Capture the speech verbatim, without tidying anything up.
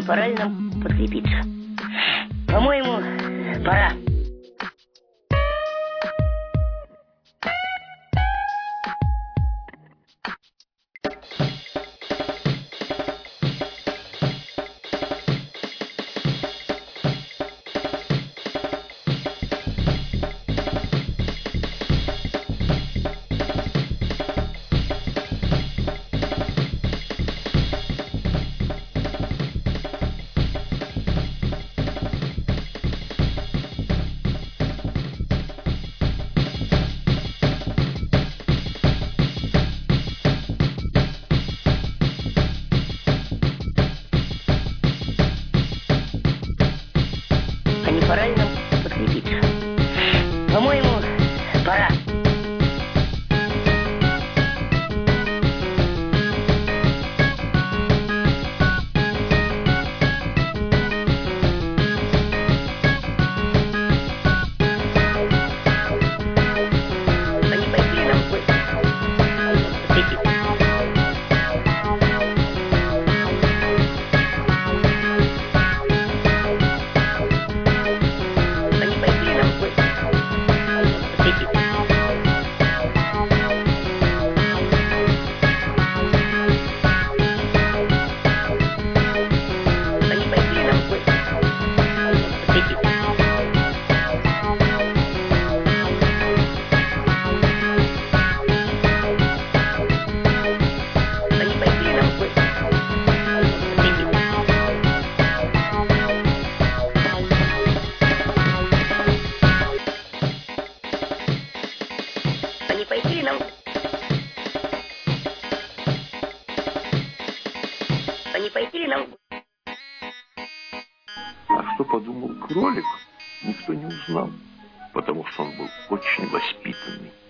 не пора ли нам подкрепиться? По-моему, пора. Не пора ли нам подкрепиться? По-моему, пора. А не пойти ли нам подкрепиться? А не пойти ли нам? А не пойти ли нам? А что подумал кролик, никто не узнал, потому что он был очень воспитанный.